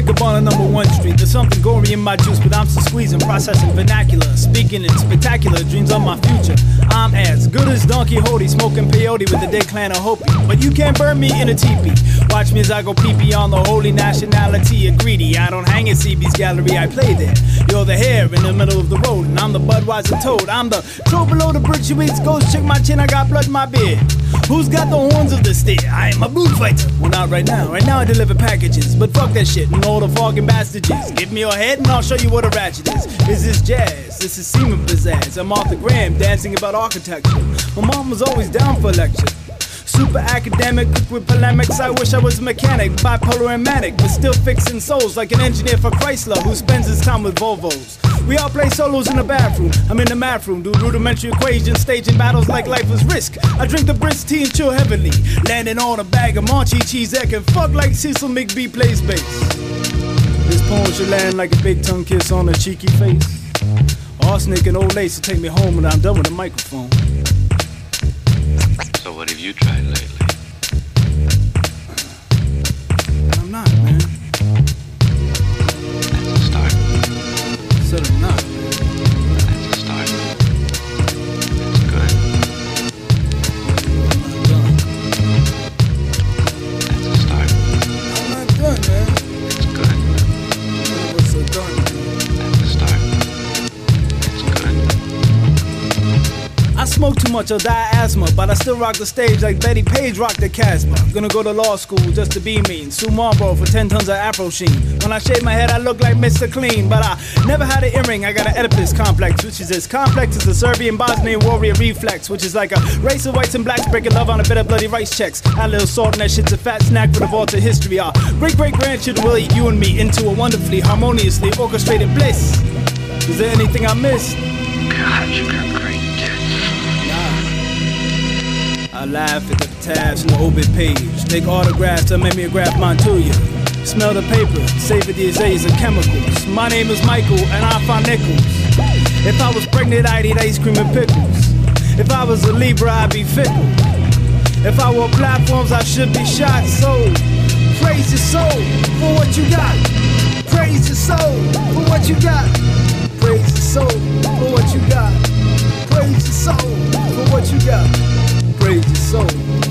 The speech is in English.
Jacob on a number 1 street. There's something gory in my juice, but I'm still squeezing, processing vernacular, speaking in spectacular dreams of my future. I'm as good as Don Quixote, smoking peyote with the Day Clan of Hopi. But you can't burn me in a teepee. Watch me as I go pee-pee on the holy nationality of greedy. I don't hang at CB's gallery, I play there. You're the hare in the middle of the road, and I'm the Budweiser toad. I'm the troll below the bridge who eats ghosts. Check my chin, I got blood in my beard. Who's got the horns of the steer? I am a bullfighter. Well, not right now. Right now I deliver packages. But fuck that shit and all the fogging bastages. Give me your head and I'll show you what a ratchet is. Is this jazz? This is semen pizzazz. I'm Arthur Graham dancing about architecture. My mom was always down for lecture. Super academic, quick with polemics. I wish I was a mechanic, bipolar and manic, but still fixing souls like an engineer for Chrysler who spends his time with Volvos. We all play solos in the bathroom. I'm in the math room, do rudimentary equations, staging battles like life was risk. I drink the Brits tea and chill heavily, landing on a bag of Monchi cheese egg and fuck like Cecil McBee plays bass. This poem should land like a big tongue kiss on a cheeky face. Arsenic and old lace will take me home when I'm done with the microphone. So what have you tried lately? I'm not, man. That's a start. Said I'm not. That's a start. That's good. I'm not done. That's a start. I'm not done, man. It's good. I was so done. That's a start. It's good. I smoke too much, I'll die of asthma, but I still rock the stage like Betty Page rocked the Casbah. Gonna go to law school just to be mean. Sue Marlboro for 10 tons of Afro sheen. When I shave my head, I look like Mr. Clean, but I never had an earring. I got an Oedipus complex, which is as complex as the Serbian Bosnian warrior reflex, which is like a race of whites and blacks breaking love on a bit of bloody rice checks. Add a little salt in that shit's a fat snack for the vault of history. Our great-great-grandchildren will eat you and me into a wonderfully, harmoniously orchestrated bliss. Is there anything I missed? God, you got great tits. I laugh at the tabs in the obit page. Take autographs, I mimeograph mine to you. Smell the paper, savor the azaleas of chemicals. My name is Michael and I find nickels. If I was pregnant, I'd eat ice cream and pickles. If I was a Libra, I'd be fickle. If I wore platforms, I should be shot. So, praise your soul for what you got. Praise your soul for what you got. Praise your soul for what you got. Praise your soul for what you got. Praise your soul.